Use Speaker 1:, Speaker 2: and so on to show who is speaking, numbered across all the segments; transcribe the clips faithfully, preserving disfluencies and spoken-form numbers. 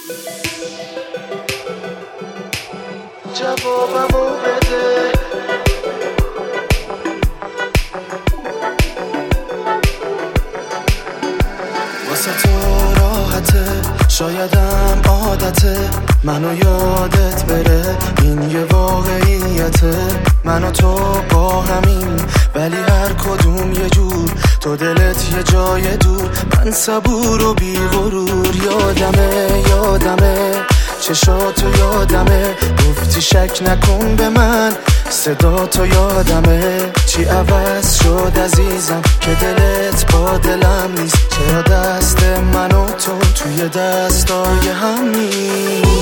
Speaker 1: جوابمو بده. واسه تو راحته، شایدم عادته منو یادت بره، این یه واقعیته. من و تو با همین ولی هر کدوم یه جور، تو دلت یه جای دور، من صبور و بی غرور. یادمه یادمه چشاتو یادمه، گفتی شک نکن به من، صدا تو یادمه. چی عوض شد عزیزم که دلت با دلم نیست؟ چرا دست من و تو توی دستای هم نیست؟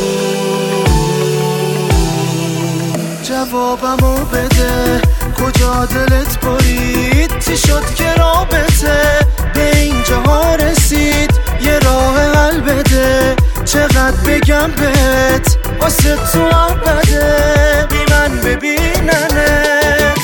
Speaker 1: جوابمو بده، کجا دلت برید؟ چی شد که رابطه به اینجاها رسید؟ یه راه حل بده، چقدر بگم بهت واسه تو آبده، بی من ببیننت.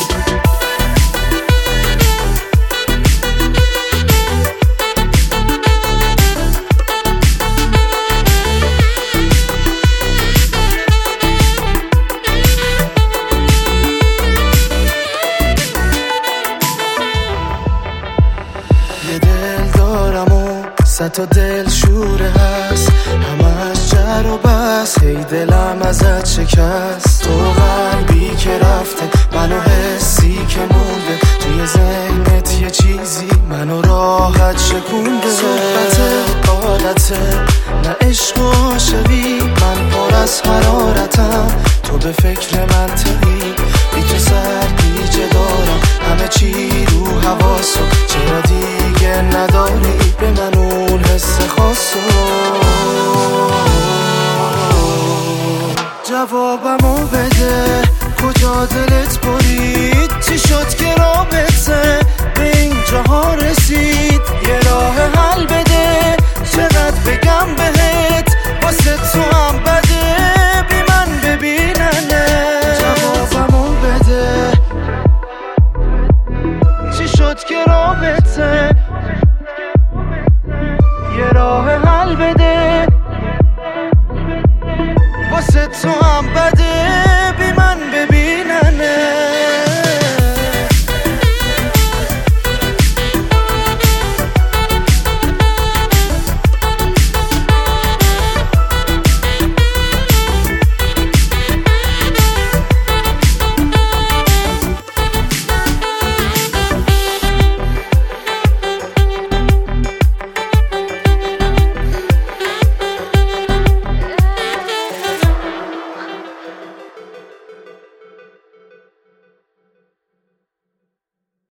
Speaker 1: یه دل دارم و صد تا دل شوره هست، همش جر و بس، هی دلم ازت شکست. تو قلبی که رفته، منو حسی که مونده، توی ذهنت یه چیزی منو راحت شکونده. صحبت عادته نه عشق و عاشقی، من پر از حرارتم، تو به فکر منطقی، بی تو سرگیجه دارم، همه چی رو حواسو، چرا دیگه نداری به من اون حس خاصو؟